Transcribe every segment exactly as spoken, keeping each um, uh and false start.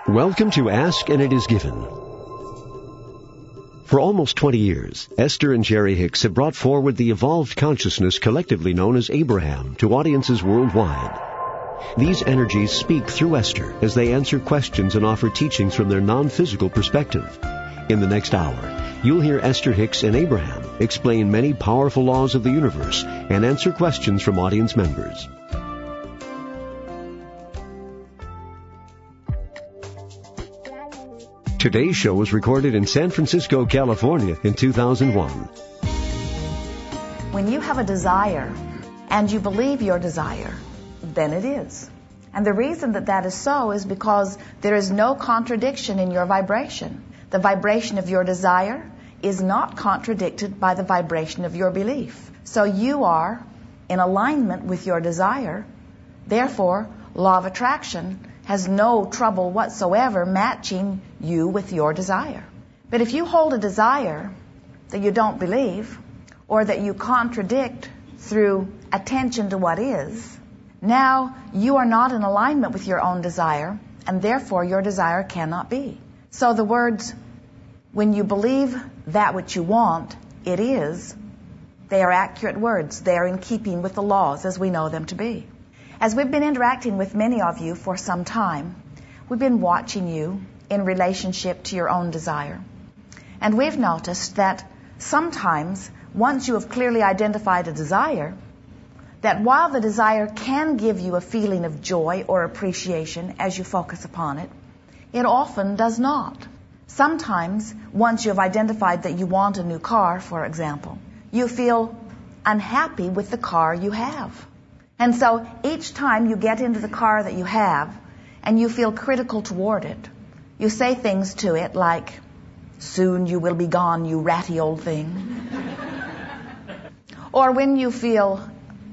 Welcome to Ask and It Is Given. For almost twenty years, Esther and Jerry Hicks have brought forward the evolved consciousness collectively known as Abraham to audiences worldwide. These energies speak through Esther as they answer questions and offer teachings from their non-physical perspective. In the next hour, you'll hear Esther Hicks and Abraham explain many powerful laws of the universe and answer questions from audience members. Today's show was recorded in San Francisco, California in two thousand one. When you have a desire and you believe your desire, then it is. And the reason that that is so is because there is no contradiction in your vibration. The vibration of your desire is not contradicted by the vibration of your belief. So you are in alignment with your desire. Therefore, law of attraction has no trouble whatsoever matching you with your desire. But if you hold a desire that you don't believe, or that you contradict through attention to what is, now you are not in alignment with your own desire, and therefore your desire cannot be. So the words, when you believe that which you want, it is, they are accurate words. They are in keeping with the laws as we know them to be. As we've been interacting with many of you for some time, we've been watching you in relationship to your own desire. And we've noticed that sometimes, once you have clearly identified a desire, that while the desire can give you a feeling of joy or appreciation as you focus upon it, it often does not. Sometimes, once you have identified that you want a new car, for example, you feel unhappy with the car you have. And so each time you get into the car that you have and you feel critical toward it, you say things to it like, soon you will be gone, you ratty old thing. Or when you feel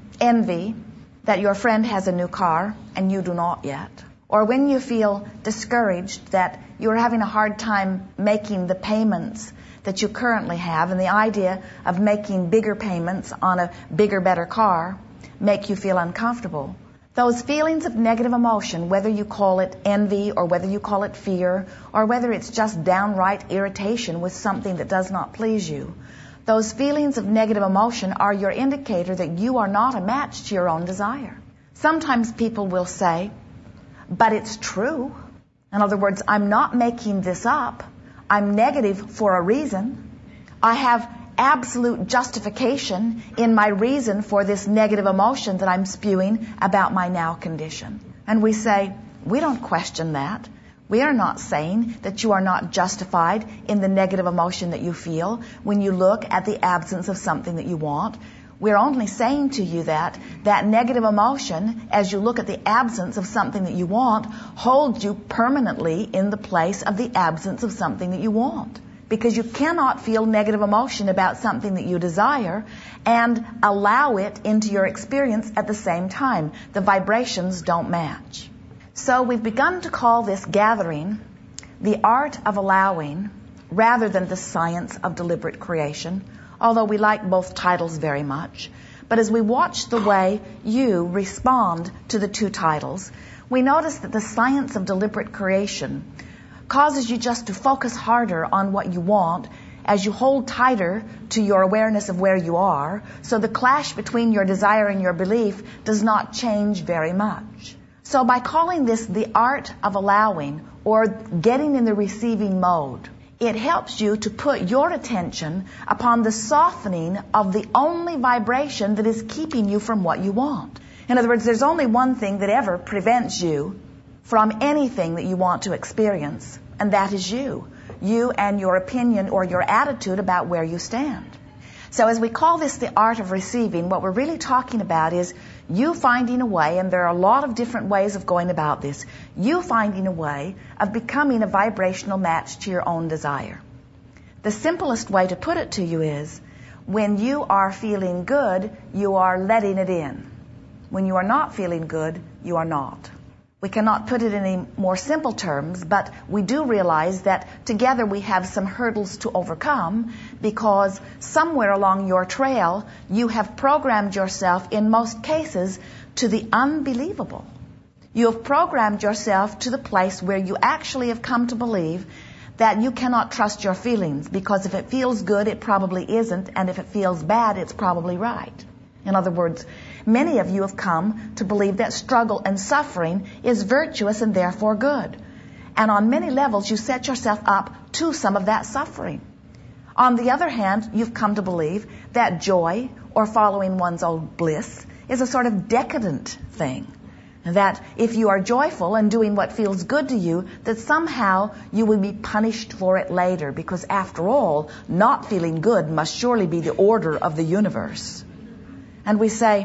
envy that your friend has a new car and you do not yet. Or when you feel discouraged that you're having a hard time making the payments that you currently have, and the idea of making bigger payments on a bigger, better car make you feel uncomfortable. Those feelings of negative emotion, whether you call it envy or whether you call it fear or whether it's just downright irritation with something that does not please you, those feelings of negative emotion are your indicator that you are not a match to your own desire. Sometimes people will say, but it's true. In other words, I'm not making this up. I'm negative for a reason. I have absolute justification in my reason for this negative emotion that I'm spewing about my now condition. And we say, we don't question that. We are not saying that you are not justified in the negative emotion that you feel when you look at the absence of something that you want. We're only saying to you that that negative emotion, as you look at the absence of something that you want, holds you permanently in the place of the absence of something that you want. Because you cannot feel negative emotion about something that you desire and allow it into your experience at the same time. The vibrations don't match. So we've begun to call this gathering the art of allowing rather than the science of deliberate creation, although we like both titles very much. But as we watch the way you respond to the two titles, we notice that the science of deliberate creation causes you just to focus harder on what you want as you hold tighter to your awareness of where you are, so the clash between your desire and your belief does not change very much. So by calling this the art of allowing or getting in the receiving mode, it helps you to put your attention upon the softening of the only vibration that is keeping you from what you want. In other words, there's only one thing that ever prevents you from anything that you want to experience, and that is you. You and your opinion or your attitude about where you stand. So as we call this the art of receiving, what we're really talking about is you finding a way, and there are a lot of different ways of going about this, you finding a way of becoming a vibrational match to your own desire. The simplest way to put it to you is, when you are feeling good, you are letting it in. When you are not feeling good, you are not. We cannot put it in any more simple terms, but we do realize that together we have some hurdles to overcome, because somewhere along your trail you have programmed yourself in most cases to the unbelievable. You have programmed yourself to the place where you actually have come to believe that you cannot trust your feelings, because if it feels good, it probably isn't, and if it feels bad, it's probably right. In other words, many of you have come to believe that struggle and suffering is virtuous and therefore good. And on many levels, you set yourself up to some of that suffering. On the other hand, you've come to believe that joy, or following one's own bliss, is a sort of decadent thing. That if you are joyful and doing what feels good to you, that somehow you will be punished for it later, because after all, not feeling good must surely be the order of the universe. And we say,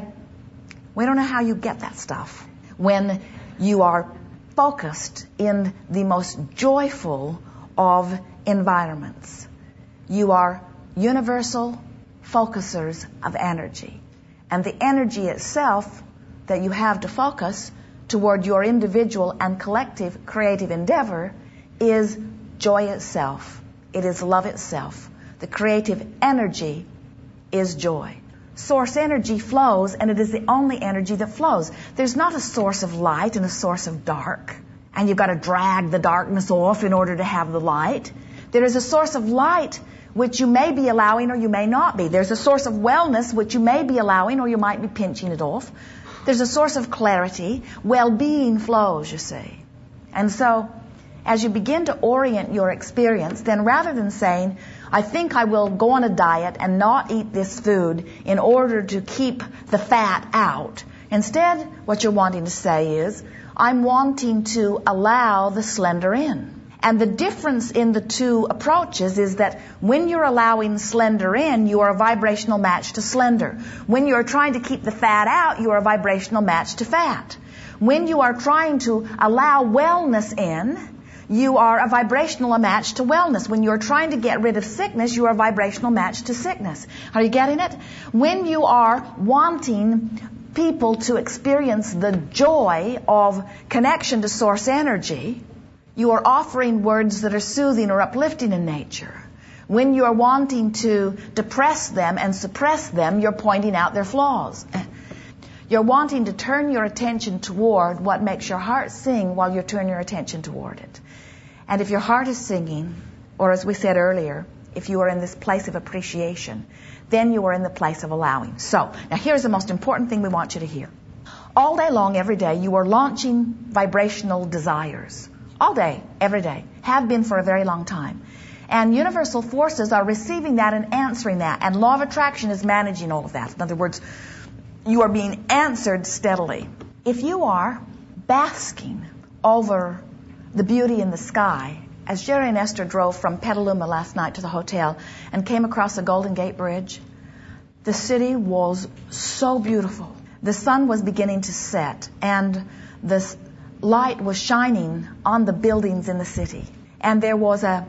we don't know how you get that stuff when you are focused in the most joyful of environments. You are universal focusers of energy. And the energy itself that you have to focus toward your individual and collective creative endeavor is joy itself. It is love itself. The creative energy is joy. Source energy flows, and it is the only energy that flows. There's not a source of light and a source of dark, and you've got to drag the darkness off in order to have the light. There is a source of light which you may be allowing or you may not be. There's a source of wellness which you may be allowing or you might be pinching it off. There's a source of clarity. Well-being flows, you see. And so, as you begin to orient your experience, then rather than saying, I think I will go on a diet and not eat this food in order to keep the fat out, instead, what you're wanting to say is, I'm wanting to allow the slender in. And the difference in the two approaches is that when you're allowing slender in, you are a vibrational match to slender. When you're trying to keep the fat out, you are a vibrational match to fat. When you are trying to allow wellness in, you are a vibrational match to wellness. When you're trying to get rid of sickness, you are a vibrational match to sickness. Are you getting it? When you are wanting people to experience the joy of connection to source energy, you are offering words that are soothing or uplifting in nature. When you are wanting to depress them and suppress them, you're pointing out their flaws. You're wanting to turn your attention toward what makes your heart sing while you turn your attention toward it. And if your heart is singing, or as we said earlier, if you are in this place of appreciation, then you are in the place of allowing. So, now here's the most important thing we want you to hear. All day long, every day, you are launching vibrational desires. All day, every day. Have been for a very long time. And universal forces are receiving that and answering that. And law of attraction is managing all of that. In other words, you are being answered steadily. If you are basking over the beauty in the sky, as Jerry and Esther drove from Petaluma last night to the hotel and came across the Golden Gate Bridge, the city was so beautiful. The sun was beginning to set, and the light was shining on the buildings in the city. And there was a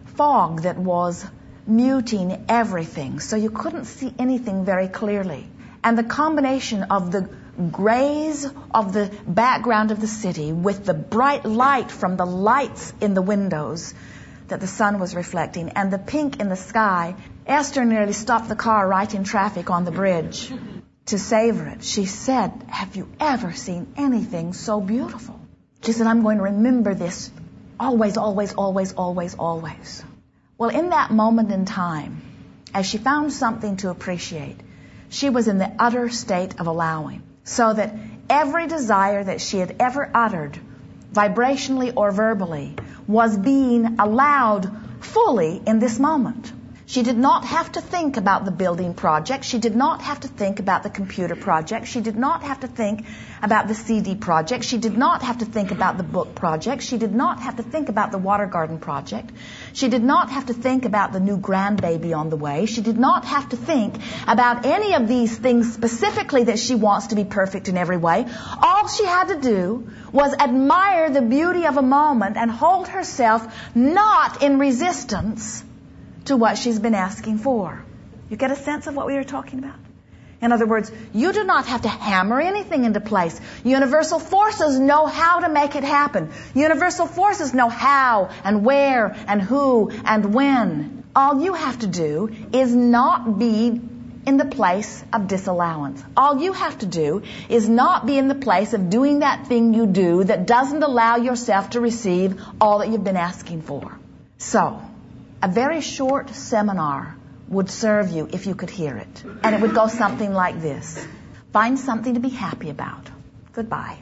fog that was muting everything, so you couldn't see anything very clearly. And the combination of the grays of the background of the city with the bright light from the lights in the windows that the sun was reflecting and the pink in the sky, Esther nearly stopped the car right in traffic on the bridge to savor it. She said, have you ever seen anything so beautiful? She said, I'm going to remember this always, always, always, always, always. Well, in that moment in time, as she found something to appreciate, she was in the utter state of allowing, so that every desire that she had ever uttered, vibrationally or verbally, was being allowed fully in this moment. She did not have to think about the building project. She did not have to think about the computer project. She did not have to think about the C D project. She did not have to think about the book project. She did not have to think about the water garden project. She did not have to think about the new grandbaby on the way. She did not have to think about any of these things specifically that she wants to be perfect in every way. All she had to do was admire the beauty of a moment and hold herself not in resistance to what she's been asking for. You get a sense of what we were talking about? In other words, you do not have to hammer anything into place. Universal forces know how to make it happen. Universal forces know how and where and who and when. All you have to do is not be in the place of disallowance. All you have to do is not be in the place of doing that thing you do that doesn't allow yourself to receive all that you've been asking for. So, a very short seminar would serve you if you could hear it. And it would go something like this. Find something to be happy about. Goodbye.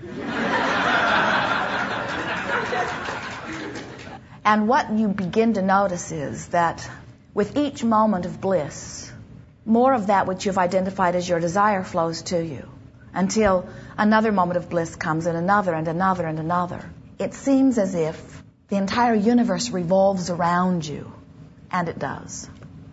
And what you begin to notice is that with each moment of bliss, more of that which you've identified as your desire flows to you until another moment of bliss comes and another and another and another. It seems as if the entire universe revolves around you, and it does.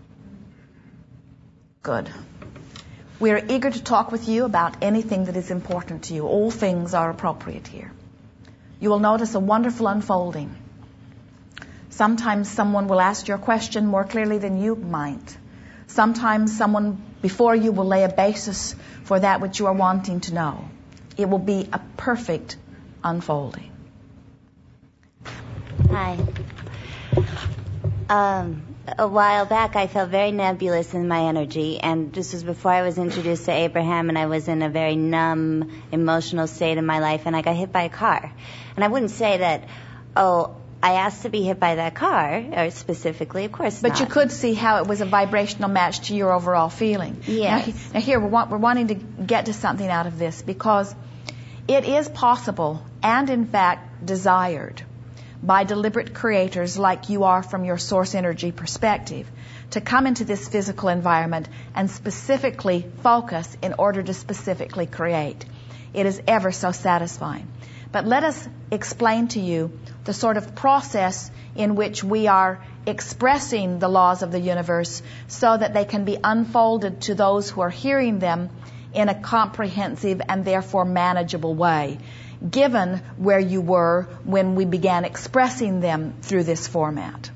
Good. We are eager to talk with you about anything that is important to you. All things are appropriate here. You will notice a wonderful unfolding. Sometimes someone will ask your question more clearly than you might. Sometimes someone before you will lay a basis for that which you are wanting to know. It will be a perfect unfolding. Hi. Um, a while back I felt very nebulous in my energy, and this was before I was introduced to Abraham, and I was in a very numb, emotional state in my life, and I got hit by a car. And I wouldn't say that, oh, I asked to be hit by that car, or specifically, of course but not. But you could see how it was a vibrational match to your overall feeling. Yes. Now, now here, we're, want, we're wanting to get to something out of this, because it is possible, and in fact desired, by deliberate creators like you are from your source energy perspective, to come into this physical environment and specifically focus in order to specifically create. It is ever so satisfying. But let us explain to you the sort of process in which we are expressing the laws of the universe so that they can be unfolded to those who are hearing them in a comprehensive and therefore manageable way, given where you were when we began expressing them through this format.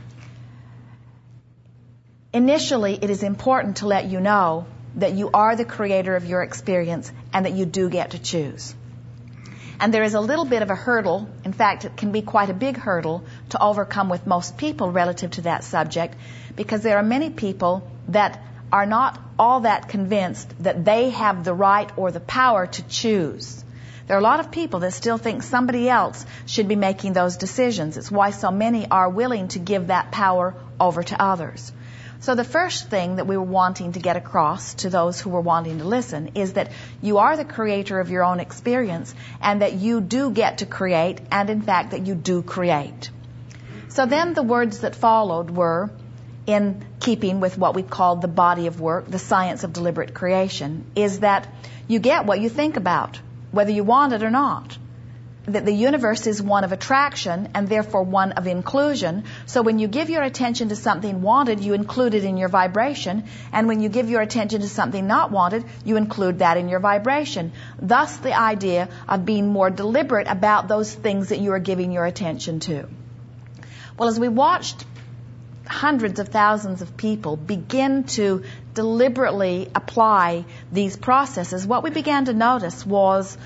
Initially, it is important to let you know that you are the creator of your experience and that you do get to choose. And there is a little bit of a hurdle, in fact, it can be quite a big hurdle to overcome with most people relative to that subject, because there are many people that are not all that convinced that they have the right or the power to choose. There are a lot of people that still think somebody else should be making those decisions. It's why so many are willing to give that power over to others. So the first thing that we were wanting to get across to those who were wanting to listen is that you are the creator of your own experience, and that you do get to create, and in fact that you do create. So then the words that followed were in keeping with what we called the body of work, the science of deliberate creation, is that you get what you think about, whether you want it or not. That the universe is one of attraction and therefore one of inclusion. So when you give your attention to something wanted, you include it in your vibration. And when you give your attention to something not wanted, you include that in your vibration. Thus the idea of being more deliberate about those things that you are giving your attention to. Well, as we watched hundreds of thousands of people begin to deliberately apply these processes, what we began to notice was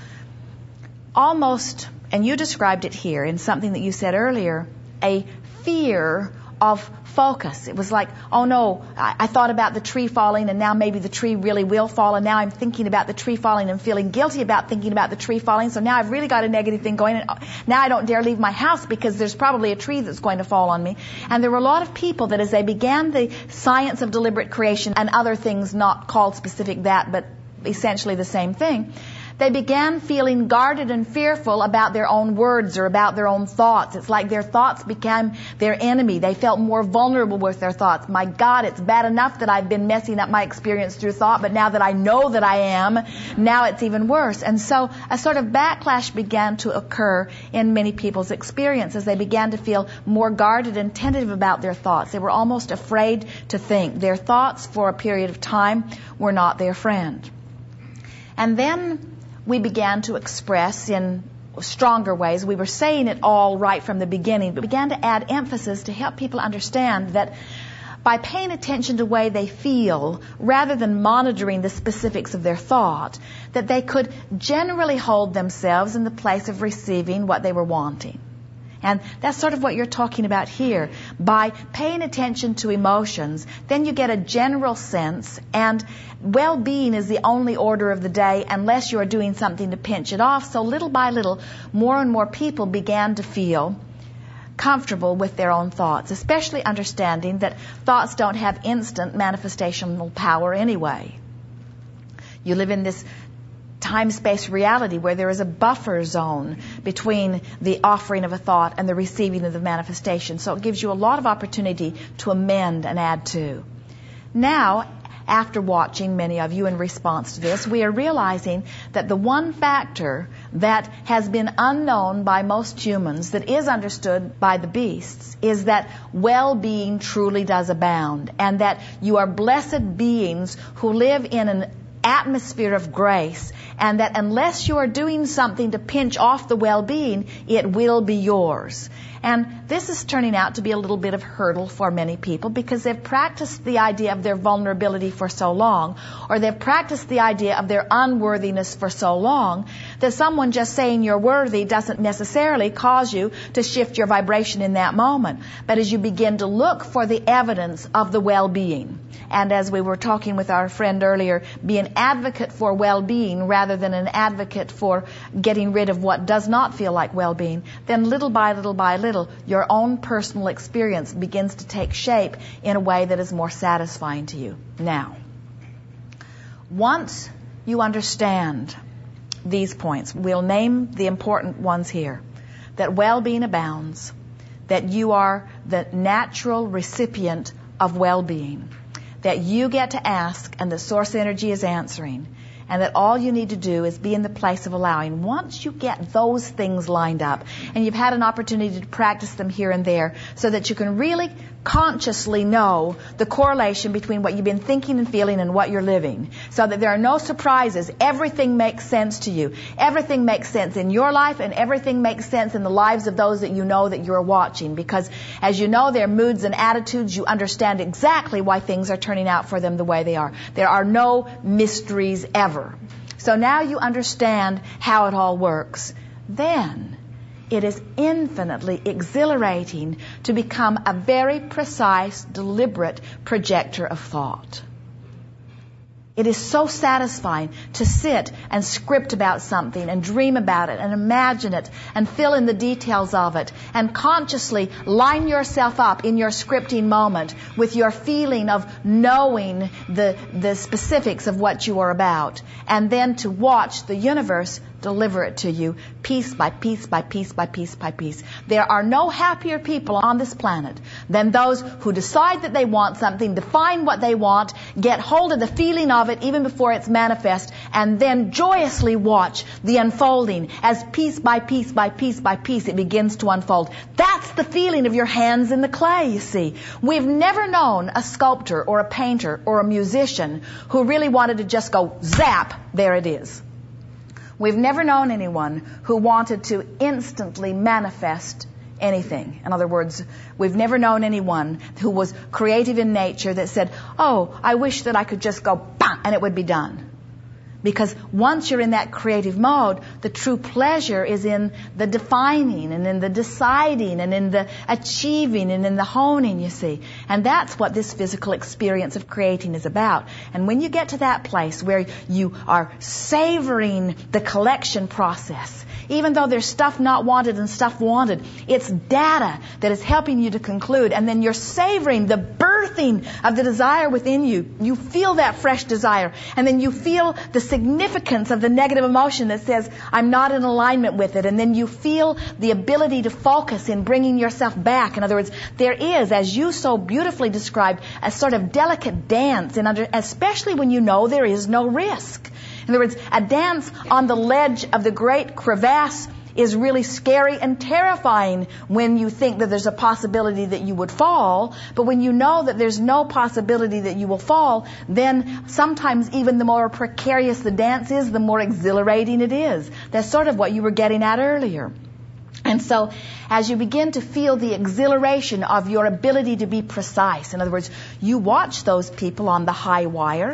almost, and you described it here in something that you said earlier, a fear of focus. It was like, oh no, I, I thought about the tree falling, and now maybe the tree really will fall, and now I'm thinking about the tree falling and feeling guilty about thinking about the tree falling, so now I've really got a negative thing going, and now I don't dare leave my house because there's probably a tree that's going to fall on me. And there were a lot of people that as they began the science of deliberate creation and other things not called specific that, but essentially the same thing, they began feeling guarded and fearful about their own words or about their own thoughts. It's like their thoughts became their enemy. They felt more vulnerable with their thoughts. My God, it's bad enough that I've been messing up my experience through thought, but now that I know that I am, now it's even worse. And so a sort of backlash began to occur in many people's experience as they began to feel more guarded and tentative about their thoughts. They were almost afraid to think. Their thoughts for a period of time were not their friend. And then we began to express in stronger ways. We were saying it all right from the beginning, but began to add emphasis to help people understand that by paying attention to the way they feel, rather than monitoring the specifics of their thought, that they could generally hold themselves in the place of receiving what they were wanting. And that's sort of what you're talking about here. By paying attention to emotions, then you get a general sense, and well-being is the only order of the day unless you are doing something to pinch it off. So little by little, more and more people began to feel comfortable with their own thoughts, especially understanding that thoughts don't have instant manifestational power anyway. You live in this time-space reality where there is a buffer zone between the offering of a thought and the receiving of the manifestation. So it gives you a lot of opportunity to amend and add to. Now, after watching many of you in response to this, we are realizing that the one factor that has been unknown by most humans that is understood by the beasts is that well-being truly does abound, and that you are blessed beings who live in an atmosphere of grace, and that unless you are doing something to pinch off the well-being, it will be yours. And this is turning out to be a little bit of a hurdle for many people because they've practiced the idea of their vulnerability for so long, or they've practiced the idea of their unworthiness for so long, that someone just saying you're worthy doesn't necessarily cause you to shift your vibration in that moment. But as you begin to look for the evidence of the well-being, and as we were talking with our friend earlier, be an advocate for well-being rather than an advocate for getting rid of what does not feel like well-being, then little by little by little, your own personal experience begins to take shape in a way that is more satisfying to you. Now, once you understand these points, we'll name the important ones here, that well-being abounds, that you are the natural recipient of well-being, that you get to ask and the source energy is answering, and that all you need to do is be in the place of allowing. Once you get those things lined up, and you've had an opportunity to practice them here and there, so that you can really consciously know the correlation between what you've been thinking and feeling and what you're living, so that there are no surprises. Everything makes sense to you. Everything makes sense in your life, and everything makes sense in the lives of those that you know that you're watching, because as you know their moods and attitudes, you understand exactly why things are turning out for them the way they are. There are no mysteries ever. So now you understand how it all works. Then it is infinitely exhilarating to become a very precise, deliberate projector of thought. It is so satisfying to sit and script about something and dream about it and imagine it and fill in the details of it and consciously line yourself up in your scripting moment with your feeling of knowing the, the specifics of what you are about, and then to watch the universe deliver it to you piece by piece by piece by piece by piece. There are no happier people on this planet than those who decide that they want something, define what they want, get hold of the feeling of it even before it's manifest, and then joyously watch the unfolding as piece by piece by piece by piece it begins to unfold. That's the feeling of your hands in the clay, you see. We've never known a sculptor or a painter or a musician who really wanted to just go zap, there it is. We've never known anyone who wanted to instantly manifest anything. In other words, we've never known anyone who was creative in nature that said, oh, I wish that I could just go, bang, and it would be done. Because once you're in that creative mode, the true pleasure is in the defining and in the deciding and in the achieving and in the honing, you see. And that's what this physical experience of creating is about. And when you get to that place where you are savoring the collection process, even though there's stuff not wanted and stuff wanted, it's data that is helping you to conclude. And then you're savoring the birthing of the desire within you. You feel that fresh desire. And then you feel the significance of the negative emotion that says, I'm not in alignment with it. And then you feel the ability to focus in bringing yourself back. In other words, there is, as you so beautifully described, a sort of delicate dance, in under, especially when you know there is no risk. In other words, a dance on the ledge of the great crevasse is really scary and terrifying when you think that there's a possibility that you would fall. But when you know that there's no possibility that you will fall, then sometimes even the more precarious the dance is, the more exhilarating it is. That's sort of what you were getting at earlier. And so as you begin to feel the exhilaration of your ability to be precise, in other words, you watch those people on the high wire,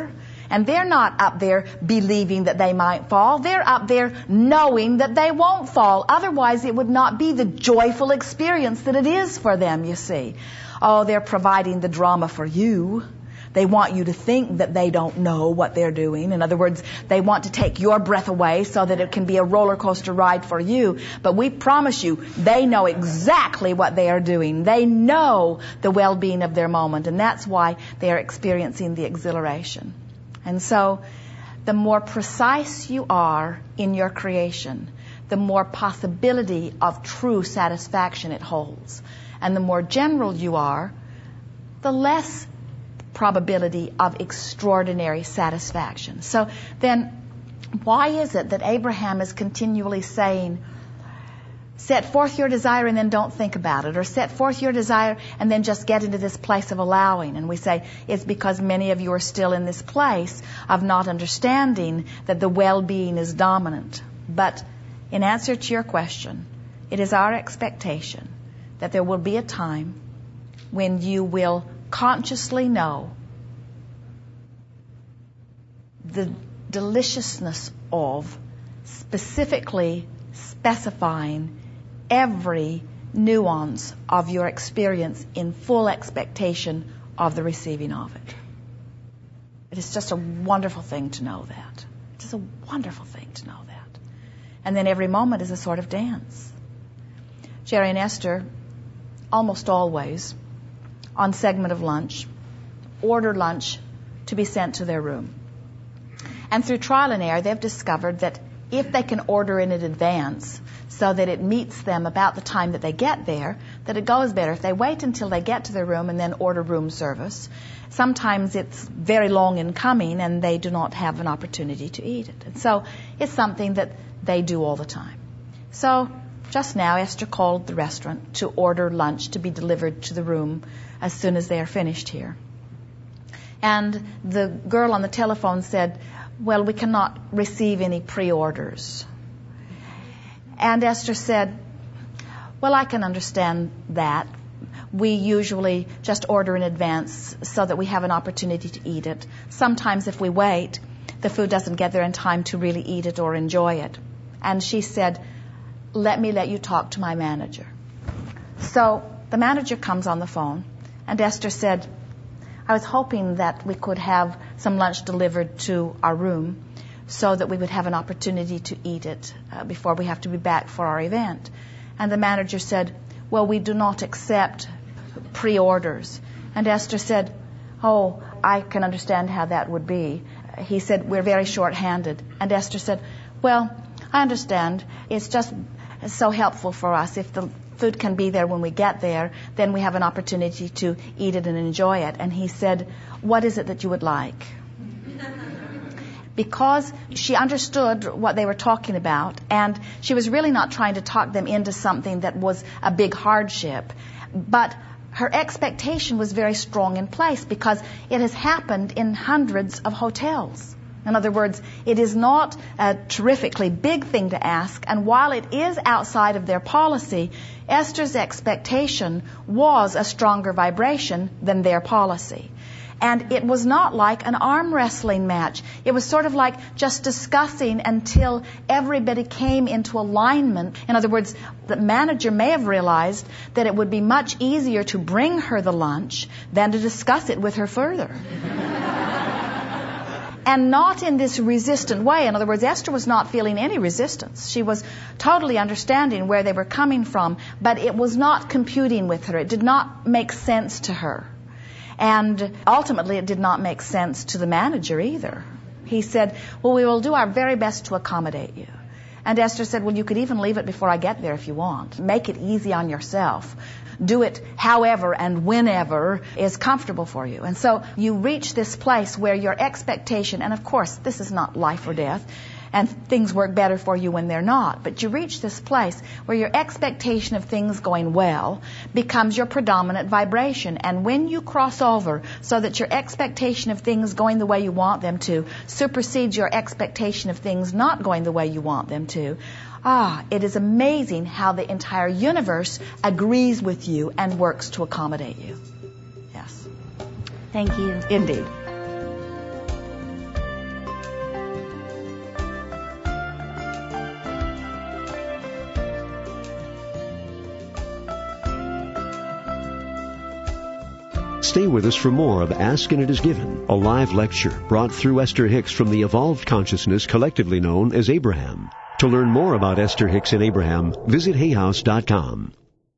And they're not up there believing that they might fall. They're up there knowing that they won't fall. Otherwise, it would not be the joyful experience that it is for them, you see. Oh, they're providing the drama for you. They want you to think that they don't know what they're doing. In other words, they want to take your breath away so that it can be a roller coaster ride for you. But we promise you, they know exactly what they are doing. They know the well-being of their moment, and that's why they are experiencing the exhilaration. And so, the more precise you are in your creation, the more possibility of true satisfaction it holds. And the more general you are, the less probability of extraordinary satisfaction. So then, why is it that Abraham is continually saying, set forth your desire and then don't think about it, or set forth your desire and then just get into this place of allowing? And we say, it's because many of you are still in this place of not understanding that the well-being is dominant. But in answer to your question, it is our expectation that there will be a time when you will consciously know the deliciousness of specifically specifying every nuance of your experience in full expectation of the receiving of it. It is just a wonderful thing to know that. It is a wonderful thing to know that. And then every moment is a sort of dance. Jerry and Esther, almost always, on segment of lunch, order lunch to be sent to their room. And through trial and error, they've discovered that if they can order in advance so that it meets them about the time that they get there, that it goes better. If they wait until they get to their room and then order room service, sometimes it's very long in coming and they do not have an opportunity to eat it. And so it's something that they do all the time. So just now, Esther called the restaurant to order lunch to be delivered to the room as soon as they are finished here. And the girl on the telephone said, well, we cannot receive any pre-orders. And Esther said, well, I can understand that. We usually just order in advance so that we have an opportunity to eat it. Sometimes if we wait, the food doesn't get there in time to really eat it or enjoy it. And she said, let me let you talk to my manager. So the manager comes on the phone, and Esther said, I was hoping that we could have some lunch delivered to our room so that we would have an opportunity to eat it uh, before we have to be back for our event. And the manager said, well, we do not accept pre-orders. And Esther said, oh, I can understand how that would be. He said, we're very short-handed. And Esther said, well, I understand. It's just so helpful for us. If the food can be there when we get there, then we have an opportunity to eat it and enjoy it. And he said, what is it that you would like? Because she understood what they were talking about, and she was really not trying to talk them into something that was a big hardship. But her expectation was very strong in place because it has happened in hundreds of hotels. In other words, it is not a terrifically big thing to ask, and while it is outside of their policy, Esther's expectation was a stronger vibration than their policy. And it was not like an arm wrestling match. It was sort of like just discussing until everybody came into alignment. In other words, the manager may have realized that it would be much easier to bring her the lunch than to discuss it with her further. And not in this resistant way. In other words, Esther was not feeling any resistance. She was totally understanding where they were coming from, but it was not computing with her. It did not make sense to her. And ultimately, it did not make sense to the manager either. He said, well, we will do our very best to accommodate you. And Esther said, well, you could even leave it before I get there if you want. Make it easy on yourself. Do it however and whenever is comfortable for you. And so you reach this place where your expectation, and of course, this is not life or death, and things work better for you when they're not. But you reach this place where your expectation of things going well becomes your predominant vibration. And when you cross over so that your expectation of things going the way you want them to supersedes your expectation of things not going the way you want them to, ah, it is amazing how the entire universe agrees with you and works to accommodate you. Yes. Thank you. Indeed. Stay with us for more of Ask and It Is Given, a live lecture brought through Esther Hicks from the evolved consciousness collectively known as Abraham. To learn more about Esther Hicks and Abraham, visit hay house dot com.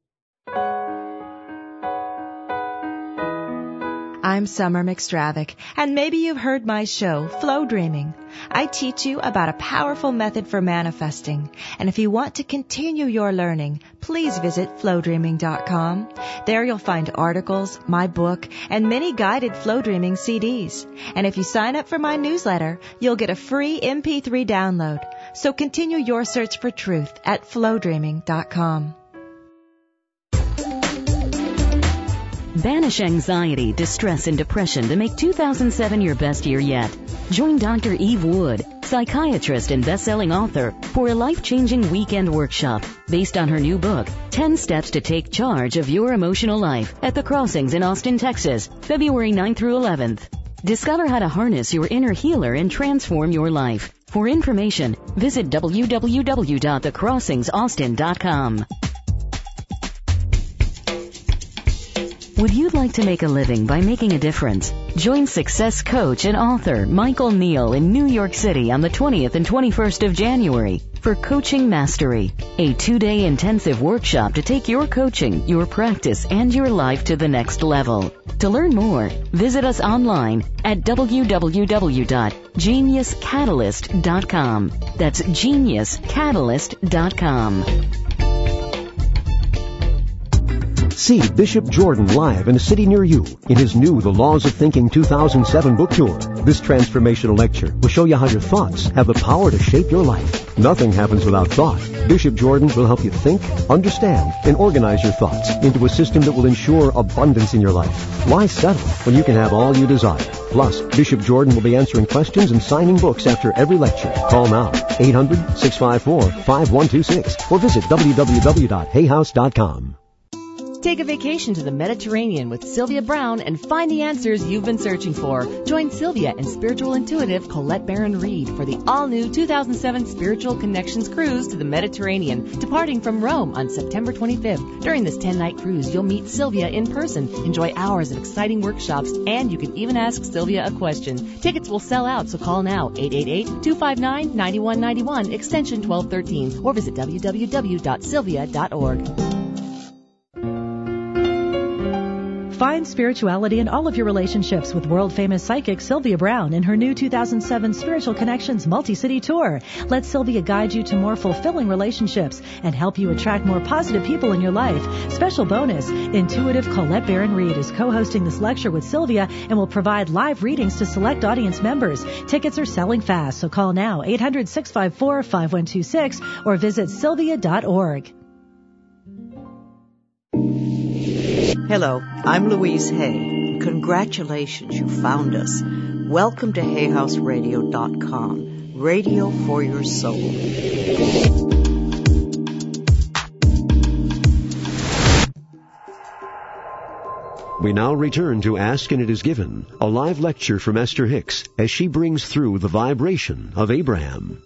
I'm Summer McStravick, and maybe you've heard my show, Flow Dreaming. I teach you about a powerful method for manifesting, and if you want to continue your learning, please visit flow dreaming dot com. There you'll find articles, my book, and many guided Flow Dreaming C Ds. And if you sign up for my newsletter, you'll get a free M P three download. So continue your search for truth at flow dreaming dot com. Banish anxiety, distress, and depression to make two thousand seven your best year yet. Join Doctor Eve Wood, psychiatrist and best-selling author, for a life-changing weekend workshop based on her new book, ten Steps to Take Charge of Your Emotional Life, at The Crossings in Austin, Texas, February ninth through eleventh. Discover how to harness your inner healer and transform your life. For information, visit w w w dot the crossings austin dot com. Would you like to make a living by making a difference? Join success coach and author Michael Neal in New York City on the twentieth and twenty-first of January for Coaching Mastery, a two-day intensive workshop to take your coaching, your practice, and your life to the next level. To learn more, visit us online at w w w dot genius catalyst dot com. That's genius catalyst dot com. See Bishop Jordan live in a city near you in his new The Laws of Thinking two thousand seven book tour. This transformational lecture will show you how your thoughts have the power to shape your life. Nothing happens without thought. Bishop Jordan will help you think, understand, and organize your thoughts into a system that will ensure abundance in your life. Why settle when you can have all you desire? Plus, Bishop Jordan will be answering questions and signing books after every lecture. Call now, eight hundred, six five four, five one two six, or visit w w w dot hay house dot com. Take a vacation to the Mediterranean with Sylvia Brown and find the answers you've been searching for. Join Sylvia and spiritual intuitive Colette Barron-Reed for the all-new two thousand seven Spiritual Connections Cruise to the Mediterranean, departing from Rome on September twenty-fifth. During this ten-night cruise, you'll meet Sylvia in person, enjoy hours of exciting workshops, and you can even ask Sylvia a question. Tickets will sell out, so call now, eight eight eight, two five nine, nine one nine one, extension twelve thirteen, or visit w w w dot sylvia dot org. Find spirituality in all of your relationships with world-famous psychic Sylvia Brown in her new two thousand seven Spiritual Connections Multi-City Tour. Let Sylvia guide you to more fulfilling relationships and help you attract more positive people in your life. Special bonus, intuitive Colette Barron-Reed is co-hosting this lecture with Sylvia and will provide live readings to select audience members. Tickets are selling fast, so call now, eight hundred, six five four, five one two six, or visit sylvia dot org. Hello, I'm Louise Hay. Congratulations, you found us. Welcome to hay house radio dot com, radio for your soul. We now return to Ask and It Is Given, a live lecture from Esther Hicks as she brings through the vibration of Abraham.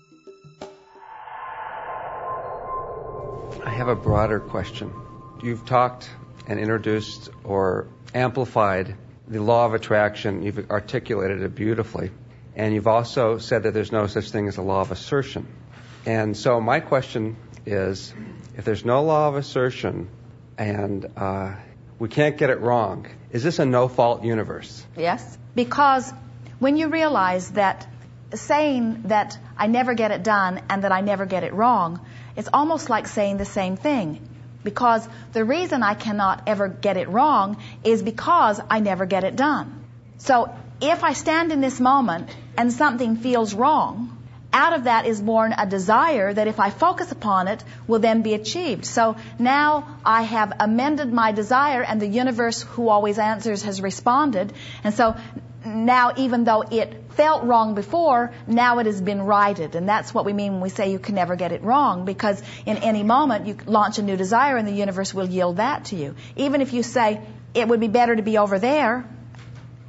I have a broader question. You've talked and introduced or amplified the law of attraction. You've articulated it beautifully. And you've also said that there's no such thing as a law of assertion. And so my question is, if there's no law of assertion and uh, we can't get it wrong, is this a no-fault universe? Yes, because when you realize that saying that I never get it done and that I never get it wrong, it's almost like saying the same thing. Because the reason I cannot ever get it wrong is because I never get it done. So if I stand in this moment and something feels wrong, out of that is born a desire that if I focus upon it will then be achieved. So now I have amended my desire and the universe, who always answers, has responded. And so now, even though it felt wrong before, now it has been righted. And that's what we mean when we say you can never get it wrong, because in any moment you launch a new desire and the universe will yield that to you. Even if you say it would be better to be over there,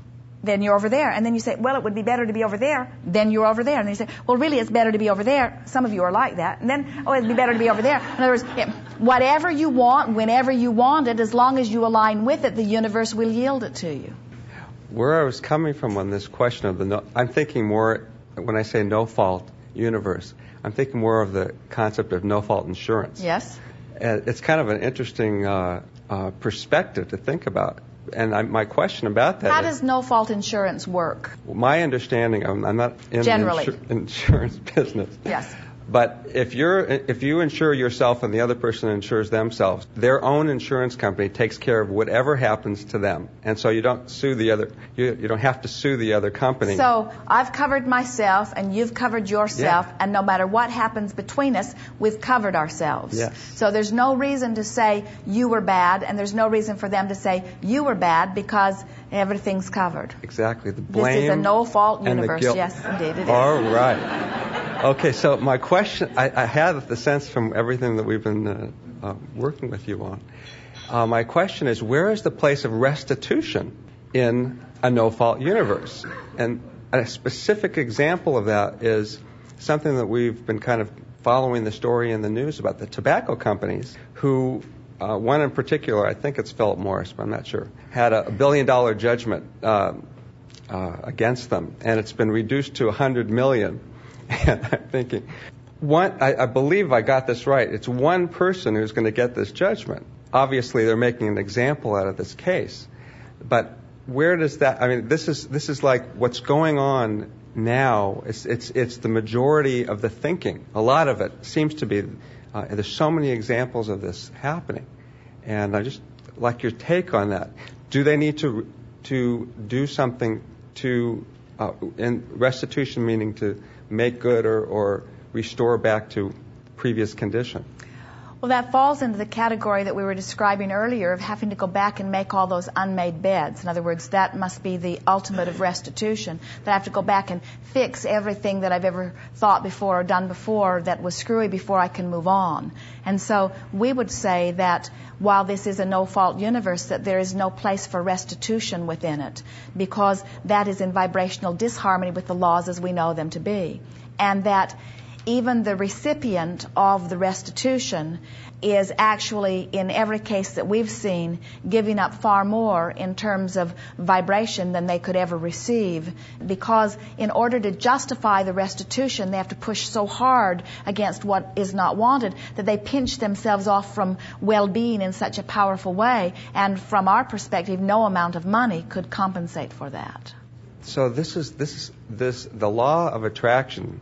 then you're over there. And then you say, well, it would be better to be over there, then you're over there. And then you say, well, really, it's better to be over there. Some of you are like that. And then, oh, it'd be better to be over there. In other words, yeah, whatever you want, whenever you want it, as long as you align with it, the universe will yield it to you. Where I was coming from on this question of the no, I'm thinking more, when I say no-fault universe, I'm thinking more of the concept of no-fault insurance. Yes. Uh, it's kind of an interesting uh, uh, perspective to think about. And I, my question about that How is, does no-fault insurance work? my understanding, I'm, I'm not in Generally. the insur- insurance business. Yes. But if you're if you insure yourself and the other person insures themselves, their own insurance company takes care of whatever happens to them, and so you don't sue the other. You you don't have to sue the other company. So I've covered myself, and you've covered yourself, Yeah. and no matter what happens between us, we've covered ourselves. Yes. So there's no reason to say you were bad, and there's no reason for them to say you were bad because everything's covered. Exactly. The blame. This is a no-fault and the universe. guilt. Yes, indeed it is. All right. Okay, so my question, I, I have the sense from everything that we've been uh, uh, working with you on. Uh, my question is, where is the place of restitution in a no-fault universe? And a specific example of that is something that we've been kind of following the story in the news about the tobacco companies who, uh, one in particular, I think it's Philip Morris, but I'm not sure, had a billion-dollar judgment uh, uh, against them, and it's been reduced to one hundred million dollars. And I'm thinking, one, I, I believe I got this right. It's one person who's going to get this judgment. Obviously, they're making an example out of this case. But where does that, I mean, this is this is like what's going on now. It's it's it's the majority of the thinking. A lot of it seems to be, uh, there's so many examples of this happening. And I just like your take on that. Do they need to to do something to, uh, in restitution meaning to make good or, or restore back to previous condition? Well, that falls into the category that we were describing earlier of having to go back and make all those unmade beds. In other words, that must be the ultimate of restitution, that I have to go back and fix everything that I've ever thought before or done before that was screwy before I can move on. And so we would say that while this is a no-fault universe, that there is no place for restitution within it, because that is in vibrational disharmony with the laws as we know them to be. And that even the recipient of the restitution is actually, in every case that we've seen, giving up far more in terms of vibration than they could ever receive, because in order to justify the restitution, they have to push so hard against what is not wanted that they pinch themselves off from well-being in such a powerful way, and from our perspective, no amount of money could compensate for that. So this is this is this the law of attraction.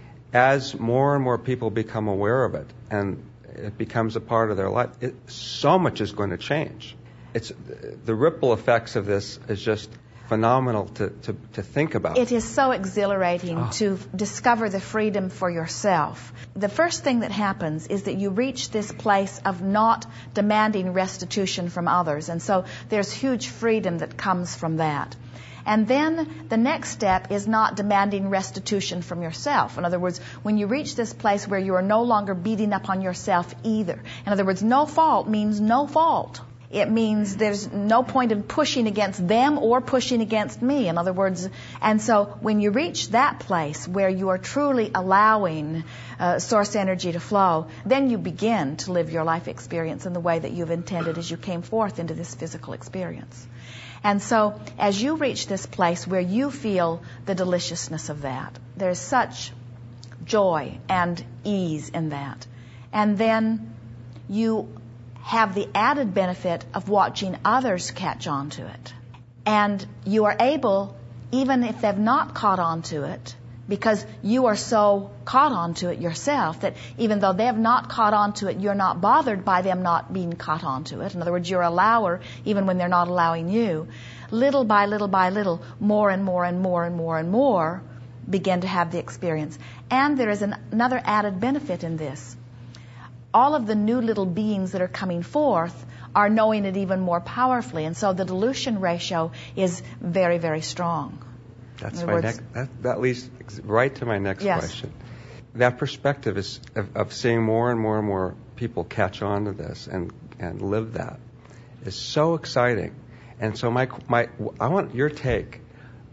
As more and more people become aware of it and it becomes a part of their life, it, so much is going to change. It's the ripple effects of this is just phenomenal to, to, to think about. It is so exhilarating Oh. to discover the freedom for yourself. The first thing that happens is that you reach this place of not demanding restitution from others, and so there's huge freedom that comes from that. And then the next step is not demanding restitution from yourself. In other words, when you reach this place where you are no longer beating up on yourself either. In other words, no fault means no fault. It means there's no point in pushing against them or pushing against me. In other words, and so when you reach that place where you are truly allowing uh, source energy to flow, then you begin to live your life experience in the way that you've intended as you came forth into this physical experience. And so as you reach this place where you feel the deliciousness of that, there's such joy and ease in that. And then you have the added benefit of watching others catch on to it. And you are able, even if they've not caught on to it, because you are so caught on to it yourself that even though they have not caught on to it, you're not bothered by them not being caught on to it. In other words, you're a allower even when they're not allowing you. Little by little by little, more and more and more and more and more begin to have the experience. And there is an, another added benefit in this. All of the new little beings that are coming forth are knowing it even more powerfully. And so the dilution ratio is very, very strong. That's In my other next. words- That, that leads right to my next Yes. question. That perspective is of, of seeing more and more and more people catch on to this and and live that is so exciting. And so my my I want your take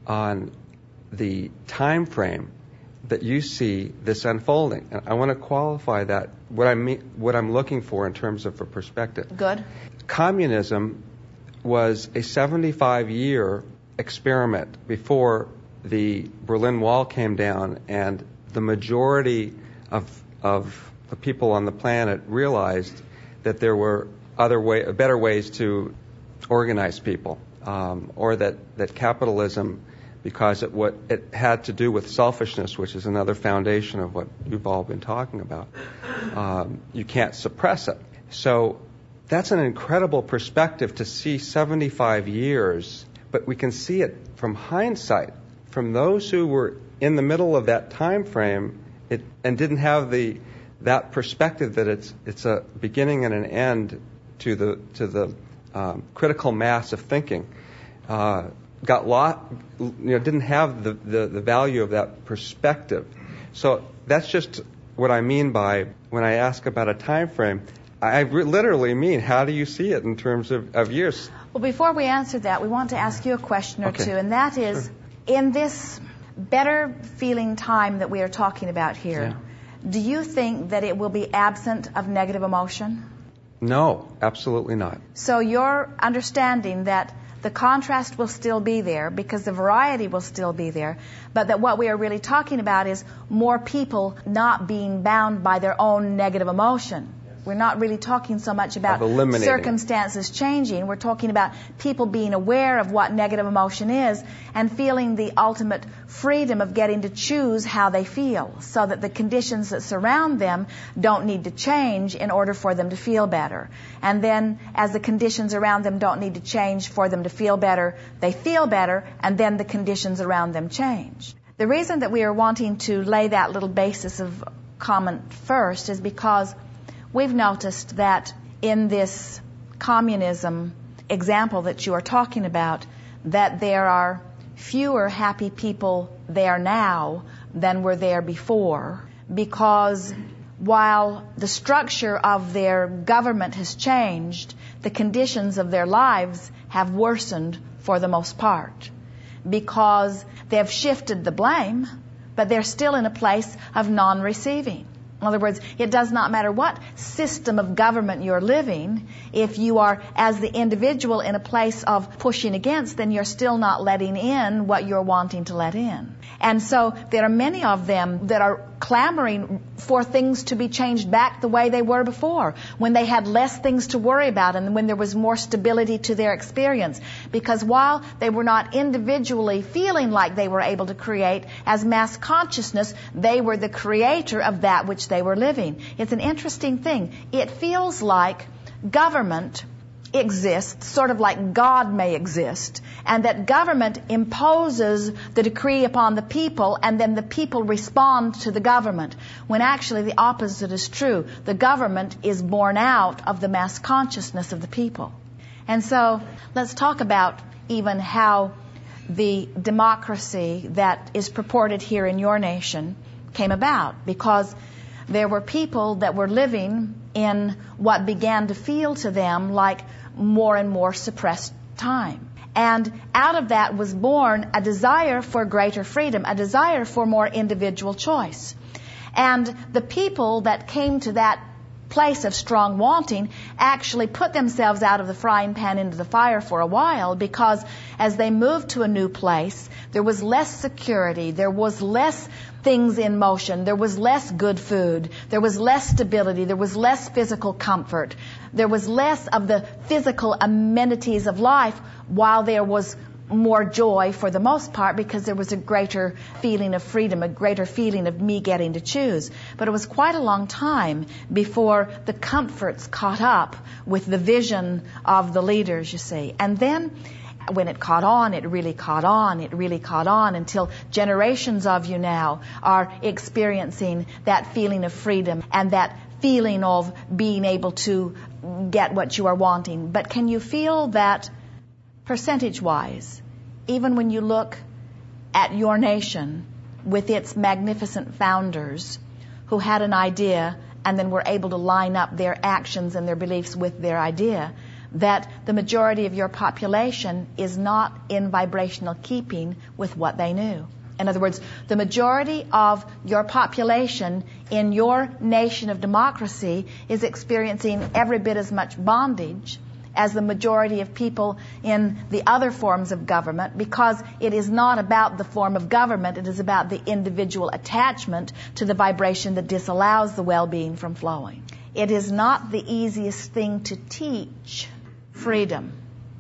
on the time frame that you see this unfolding. And I want to qualify that, what I mean, what I'm looking for in terms of a perspective. Good. Communism was a seventy-five year experiment before the Berlin Wall came down and the majority of of the people on the planet realized that there were other way, better ways to organize people, um, or that, that capitalism, because it, what it had to do with selfishness, which is another foundation of what you've all been talking about, um, you can't suppress it. So that's an incredible perspective to see seventy-five years, but we can see it from hindsight, from those who were in the middle of that time frame it, and didn't have the that perspective that it's it's a beginning and an end to the to the um, critical mass of thinking. Uh, got lot, you know, didn't have the, the, the value of that perspective. So that's just what I mean by when I ask about a time frame. I re- literally mean, how do you see it in terms of, of years? Well, before we answer that, we want to ask you a question or okay. two, and that is, sure. in this better feeling time that we are talking about here, yeah. do you think that it will be absent of negative emotion? No, absolutely not. So you're understanding that the contrast will still be there because the variety will still be there, but that what we are really talking about is more people not being bound by their own negative emotion. We're not really talking so much about circumstances changing. We're talking about people being aware of what negative emotion is and feeling the ultimate freedom of getting to choose how they feel, so that the conditions that surround them don't need to change in order for them to feel better. And then as the conditions around them don't need to change for them to feel better, they feel better, and then the conditions around them change. The reason that we are wanting to lay that little basis of comment first is because we've noticed that in this communism example that you are talking about, that there are fewer happy people there now than were there before, because while the structure of their government has changed, the conditions of their lives have worsened for the most part, because they've shifted the blame, but they're still in a place of non-receiving. In other words, it does not matter what system of government you're living. If you are, as the individual, in a place of pushing against, then you're still not letting in what you're wanting to let in. And so there are many of them that are clamoring for things to be changed back the way they were before, when they had less things to worry about and when there was more stability to their experience. Because while they were not individually feeling like they were able to create, as mass consciousness, they were the creator of that which they were living. It's an interesting thing. It feels like government exists, sort of like God may exist, and that government imposes the decree upon the people, and then the people respond to the government, when actually the opposite is true. The government is born out of the mass consciousness of the people. And so let's talk about even how the democracy that is purported here in your nation came about, because there were people that were living in what began to feel to them like more and more suppressed time. And out of that was born a desire for greater freedom, a desire for more individual choice. And the people that came to that place of strong wanting actually put themselves out of the frying pan into the fire for a while, because as they moved to a new place, there was less security, there was less things in motion, there was less good food, there was less stability, there was less physical comfort, there was less of the physical amenities of life, while there was more joy for the most part, because there was a greater feeling of freedom, a greater feeling of me getting to choose. But it was quite a long time before the comforts caught up with the vision of the leaders, you see. And then when it caught on, it really caught on, it really caught on, until generations of you now are experiencing that feeling of freedom and that feeling of being able to get what you are wanting. But can you feel that percentage-wise, even when you look at your nation with its magnificent founders who had an idea and then were able to line up their actions and their beliefs with their idea, that the majority of your population is not in vibrational keeping with what they knew. In other words, the majority of your population in your nation of democracy is experiencing every bit as much bondage as the majority of people in the other forms of government, because it is not about the form of government, it is about the individual attachment to the vibration that disallows the well-being from flowing. It is not the easiest thing to teach freedom,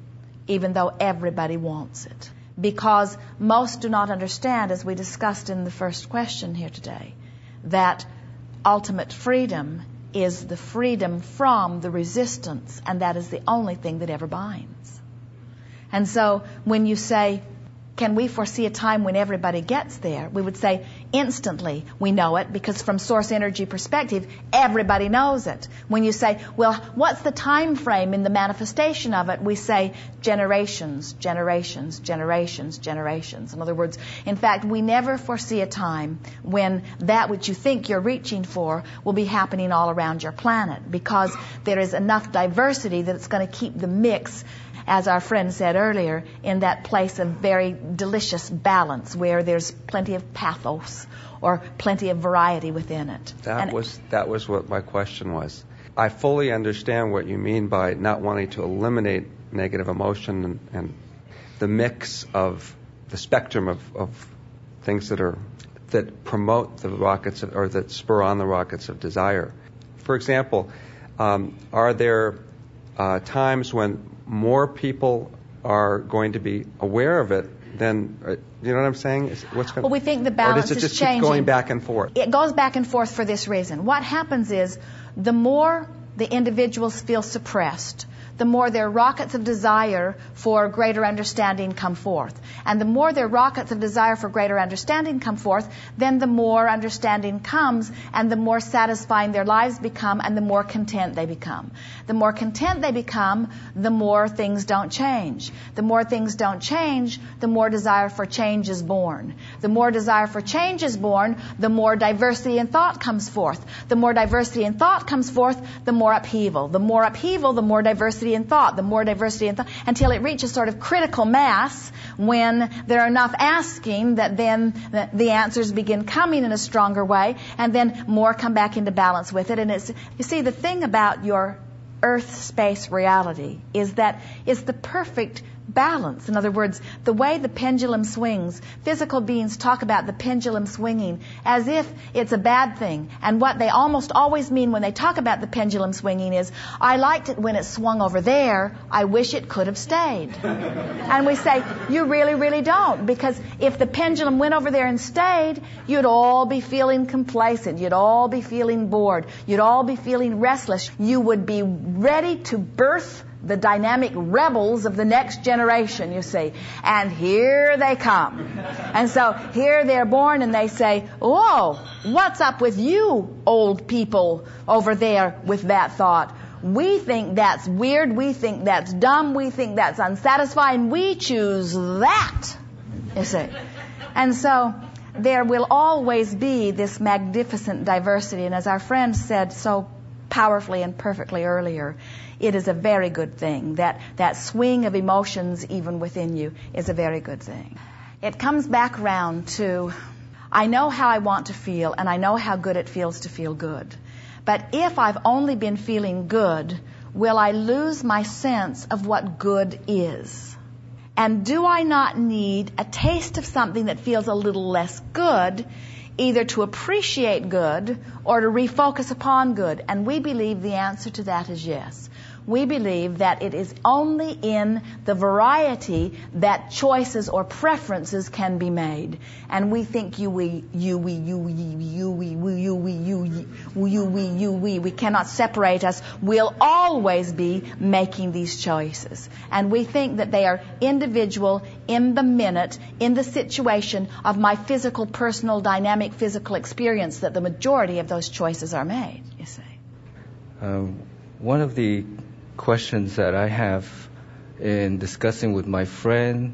even though everybody wants it. Because most do not understand, as we discussed in the first question here today, that ultimate freedom is the freedom from the resistance, and that is the only thing that ever binds. And so when you say, can we foresee a time when everybody gets there? We would say instantly we know it, because from source energy perspective, everybody knows it. When you say, well, what's the time frame in the manifestation of it? We say generations, generations, generations, generations. In other words, in fact, we never foresee a time when that which you think you're reaching for will be happening all around your planet, because there is enough diversity that it's going to keep the mix, as our friend said earlier, in that place of very delicious balance where there's plenty of pathos or plenty of variety within it. That and was that was what my question was. I fully understand what you mean by not wanting to eliminate negative emotion and, and the mix of the spectrum of, of things that are that promote the rockets of, or that spur on the rockets of desire. For example, um, are there uh, times when more people are going to be aware of it than, uh, you know what I'm saying? Is, what's going well, we think the balance or does it just is changing. Keep going back and forth? It goes back and forth for this reason. What happens is, the more the individuals feel suppressed, the more their rockets of desire for greater understanding come forth. And the more their rockets of desire for greater understanding come forth, then the more understanding comes, and the more satisfying their lives become, and the more content they become. The more content they become, the more things don't change. The more things don't change, the more desire for change is born. The more desire for change is born, the more diversity in thought comes forth. The more diversity in thought comes forth, the more upheaval. The more upheaval, the more diversity in thought, the more diversity in thought, until it reaches sort of critical mass, when there are enough asking that then the, the answers begin coming in a stronger way, and then more come back into balance with it. And it's, you see, the thing about your earth space reality is that it's the perfect balance. In other words, the way the pendulum swings, physical beings talk about the pendulum swinging as if it's a bad thing. And what they almost always mean when they talk about the pendulum swinging is, I liked it when it swung over there, I wish it could have stayed. And we say, you really, really don't. Because if the pendulum went over there and stayed, you'd all be feeling complacent. You'd all be feeling bored. You'd all be feeling restless. You would be ready to birth the dynamic rebels of the next generation, you see. And here they come. And so here they're born, and they say, whoa, what's up with you old people over there with that thought? We think that's weird, we think that's dumb, we think that's unsatisfying, we choose that, you see. And so there will always be this magnificent diversity, and as our friend said so powerfully and perfectly earlier, it is a very good thing. That, that swing of emotions even within you is a very good thing. It comes back around to, I know how I want to feel, and I know how good it feels to feel good. But if I've only been feeling good, will I lose my sense of what good is? And do I not need a taste of something that feels a little less good, either to appreciate good or to refocus upon good? And we believe the answer to that is yes. We believe that it is only in the variety that choices or preferences can be made. And we think you, we, you, we, you, we, you, we, we, you, we, you, you, we, you, we. We cannot separate us. We'll always be making these choices. And we think that they are individual, in the minute, in the situation of my physical, personal, dynamic physical experience, that the majority of those choices are made, you see. Um, one of the questions that I have in discussing with my friend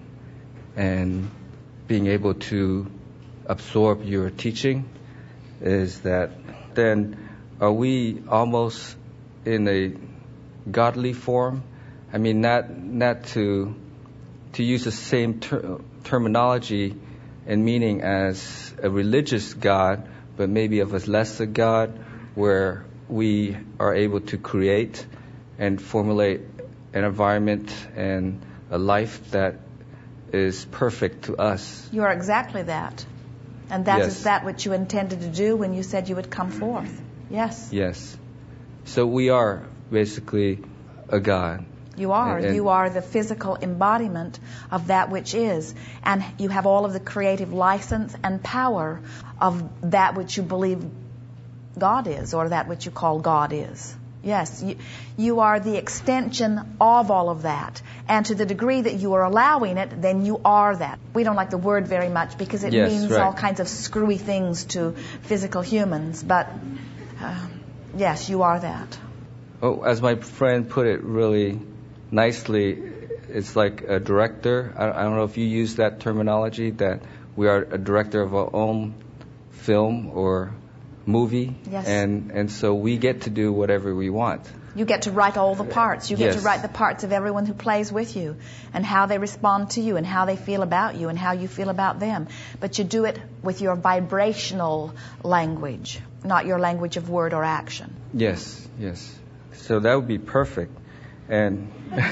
and being able to absorb your teaching is that then are we almost in a godly form I mean, not not to to use the same ter- terminology and meaning as a religious God, but maybe of a lesser God, where we are able to create and formulate an environment and a life that is perfect to us. You are exactly that. And that Yes. is that which you intended to do when you said you would come forth. Yes. Yes. So we are basically a God. You are. And- and- you are the physical embodiment of that which is. And you have all of the creative license and power of that which you believe God is, or that which you call God is. Yes, you, you are the extension of all of that. And to the degree that you are allowing it, then you are that. We don't like the word very much because it Yes, means right. all kinds of screwy things to physical humans. But uh, yes, you are that. Oh, as my friend put it really nicely, it's like a director. I, I don't know if you use that terminology, that we are a director of our own film or movie. Yes. And, and so we get to do whatever we want. You get to write all the parts. You get Yes. to write the parts of everyone who plays with you and how they respond to you and how they feel about you and how you feel about them. But you do it with your vibrational language, not your language of word or action. Yes, yes. So that would be perfect. And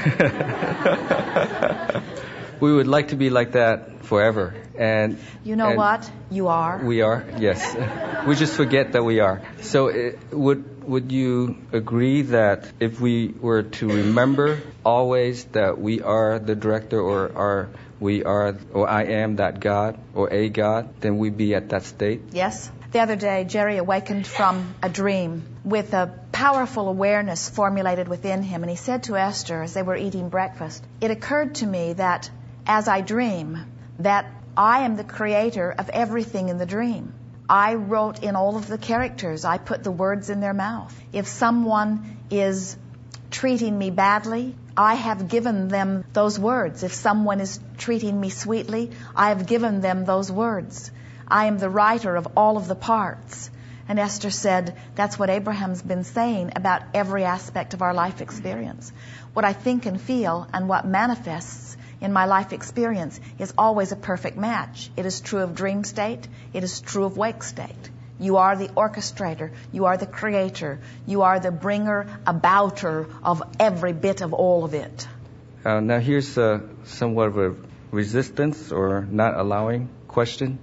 we would like to be like that forever. And You know and what? You are. We are, yes. We just forget that we are. So it, would would you agree that if we were to remember always that we are the director, or are we are, or I am that God, or a God, then we'd be at that state? Yes. The other day, Jerry awakened from a dream with a powerful awareness formulated within him. And he said to Esther, as they were eating breakfast, it occurred to me that as I dream, that I am the creator of everything in the dream. I wrote in all of the characters. I put the words in their mouth. If someone is treating me badly, I have given them those words. If someone is treating me sweetly, I have given them those words. I am the writer of all of the parts. And Esther said, that's what Abraham's been saying about every aspect of our life experience. What I think and feel and what manifests in my life experience is always a perfect match. It is true of dream state. It is true of wake state. You are the orchestrator. You are the creator. You are the bringer, abouter of every bit of all of it. Uh, now here's uh, somewhat of a resistance or not allowing question.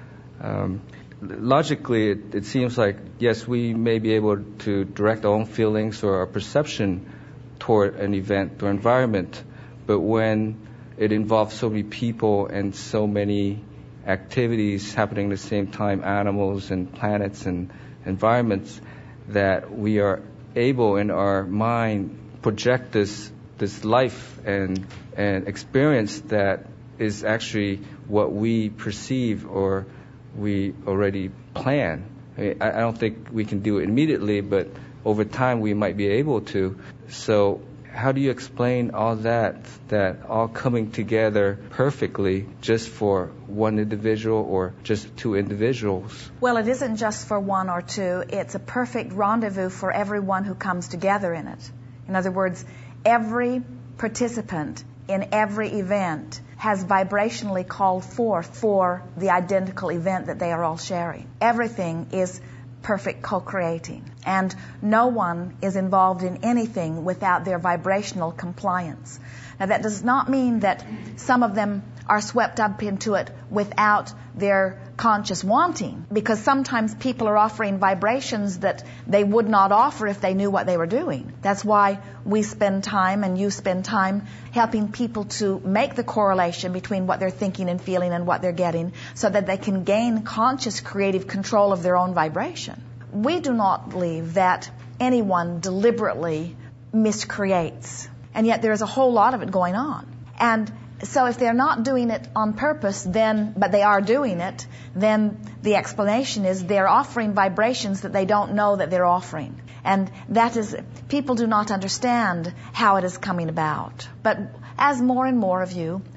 Um, logically, it, it seems like, yes, we may be able to direct our own feelings or our perception toward an event or environment, but when it involves so many people and so many activities happening at the same time, animals and planets and environments, that we are able in our mind project this this life and and experience that is actually what we perceive or we already plan. I, I don't think we can do it immediately, but over time we might be able to. So how do you explain all that, that all coming together perfectly just for one individual or just two individuals? Well, it isn't just for one or two. It's a perfect rendezvous for everyone who comes together in it. In other words, every participant in every event has vibrationally called forth for the identical event that they are all sharing. Everything is perfect co-creating. And no one is involved in anything without their vibrational compliance. Now, that does not mean that some of them are swept up into it without their conscious wanting, because sometimes people are offering vibrations that they would not offer if they knew what they were doing. That's why we spend time, and you spend time, helping people to make the correlation between what they're thinking and feeling and what they're getting, so that they can gain conscious creative control of their own vibration. We do not believe that anyone deliberately miscreates, and yet there is a whole lot of it going on. And so if they're not doing it on purpose, then, but they are doing it, then the explanation is they're offering vibrations that they don't know that they're offering. And that is, people do not understand how it is coming about. But as more and more of you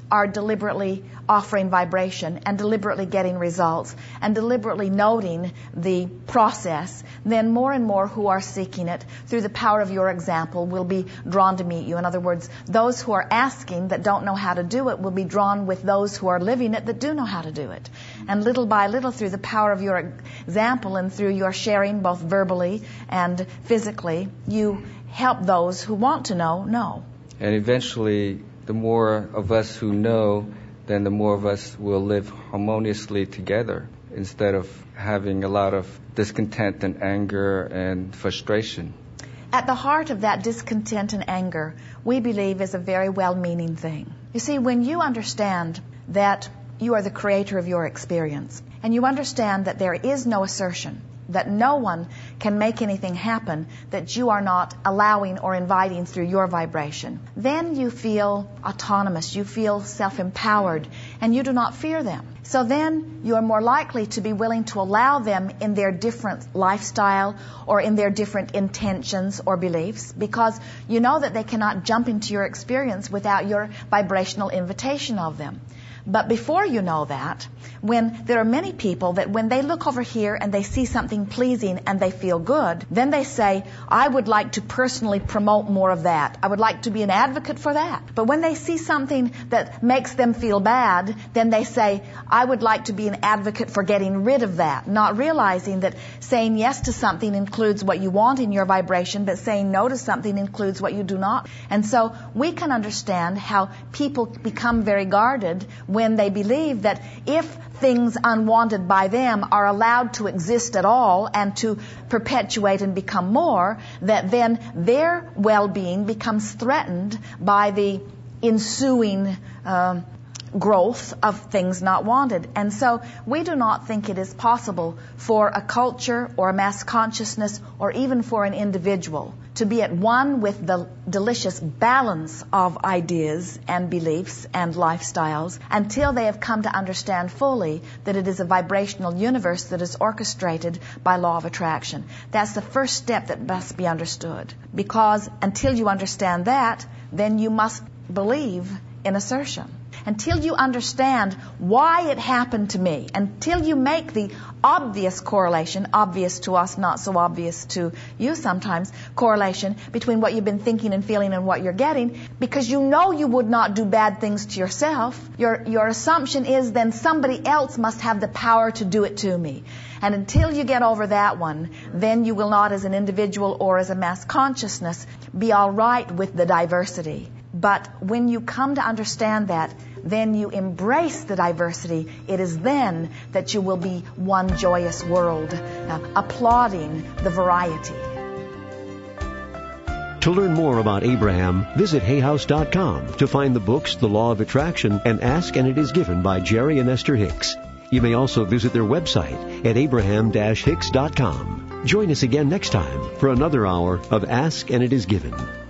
are deliberately offering vibration and deliberately getting results and deliberately noting the process, then more and more who are seeking it through the power of your example will be drawn to meet you. In other words, those who are asking that don't know how to do it will be drawn with those who are living it that do know how to do it. And little by little, through the power of your example and through your sharing both verbally and physically, you help those who want to know, know. And eventually, the more of us who know, then the more of us will live harmoniously together instead of having a lot of discontent and anger and frustration. At the heart of that discontent and anger, we believe is a very well-meaning thing. You see, when you understand that you are the creator of your experience, and you understand that there is no assertion, that no one can make anything happen that you are not allowing or inviting through your vibration, then you feel autonomous, you feel self-empowered, and you do not fear them. So then you are more likely to be willing to allow them in their different lifestyle or in their different intentions or beliefs, because you know that they cannot jump into your experience without your vibrational invitation of them. But before you know that, when there are many people that when they look over here and they see something pleasing and they feel good, then they say, I would like to personally promote more of that. I would like to be an advocate for that. But when they see something that makes them feel bad, then they say, I would like to be an advocate for getting rid of that, not realizing that saying yes to something includes what you want in your vibration, but saying no to something includes what you do not. And so we can understand how people become very guarded when they believe that if things unwanted by them are allowed to exist at all and to perpetuate and become more, that then their well-being becomes threatened by the ensuing um, growth of things not wanted. And so we do not think it is possible for a culture or a mass consciousness or even for an individual to be at one with the delicious balance of ideas and beliefs and lifestyles until they have come to understand fully that it is a vibrational universe that is orchestrated by law of attraction. That's the first step that must be understood. Because until you understand that, then you must believe in assertion. Until you understand why it happened to me, until you make the obvious correlation, obvious to us, not so obvious to you sometimes, correlation between what you've been thinking and feeling and what you're getting, because you know you would not do bad things to yourself. Your, your assumption is then somebody else must have the power to do it to me. And until you get over that one, then you will not as an individual or as a mass consciousness be all right with the diversity. But when you come to understand that, then you embrace the diversity. It is then that you will be one joyous world, uh, applauding the variety. To learn more about Abraham, visit hay house dot com to find the books The Law of Attraction and Ask and It Is Given by Jerry and Esther Hicks. You may also visit their website at abraham dash hicks dot com. Join us again next time for another hour of Ask and It Is Given.